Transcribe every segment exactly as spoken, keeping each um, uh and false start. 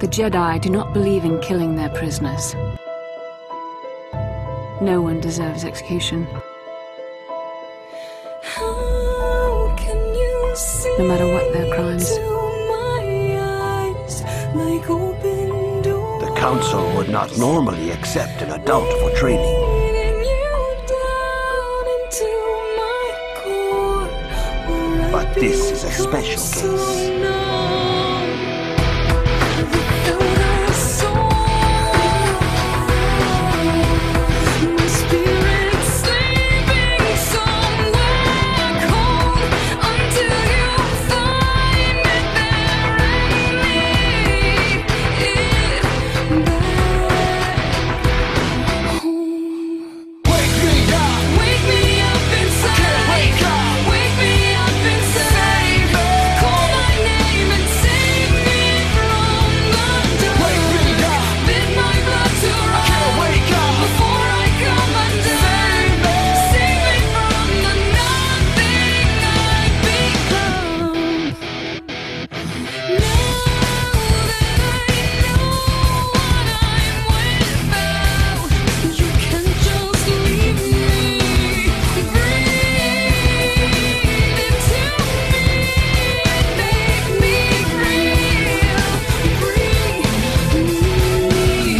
The Jedi do not believe in killing their prisoners. No one deserves execution. How can you see No matter what their crimes. into my eyes, like open doors, The Council would not normally accept an adult for training. leading you down into my core, where I But this is a become special so case. numb without a soul. My spirit sleeping somewhere cold until you find it there and lead it back home. Wake me up, Wake me up inside. wake up. Wake me up inside. Call my name and save me from the dark. Wake me up, Bid my blood to run wake up. before I come undone. Save me from the nothing I've become. Now that I know what I'm without, you can just leave me. Breathe into me and make me real. Breathe me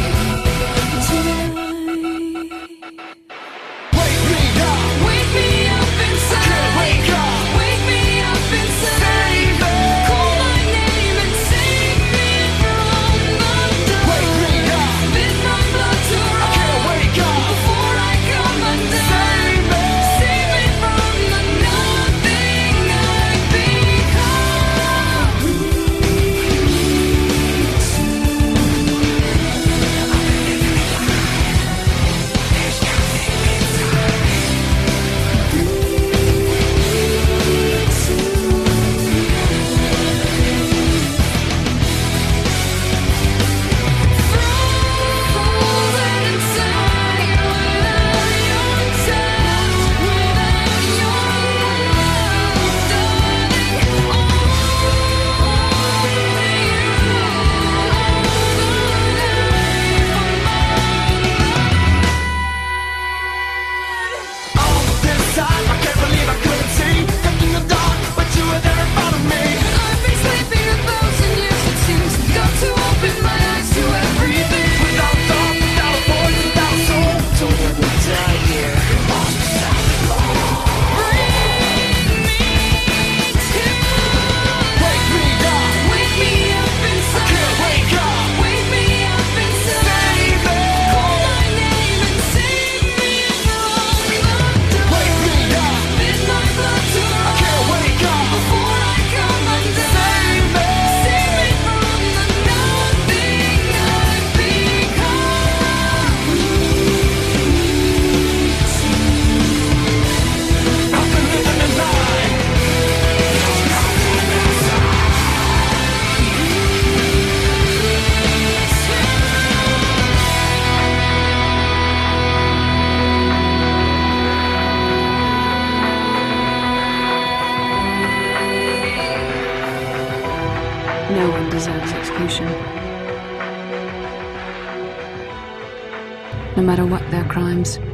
tonight. Wake me up, Wake me up inside. wake up. Wake me up inside. Call my name and save me from the dark. Wake me up, Bid my blood to run wake up. before I come undone. Save me from the nothing I've Frozen inside without your touch, without your love, darling. Only you hold the knife on my life. All this time, I can't believe I couldn't see. Kept in the dark, but you were there in front of me. I've been sleeping a thousand years, it seems. Got to open my eyes to everything. Without thought, without a voice, without a soul. So when we die here, lost without the law. Bring me to Wake me up, wake me up inside. wake up. Wake me up inside. Call my name and save me from the dark. Wake me up, Bid my blood to run wake up. before I come undone. Save me from the nothing I've I've been living a lie. No one deserves execution. No matter what their crimes.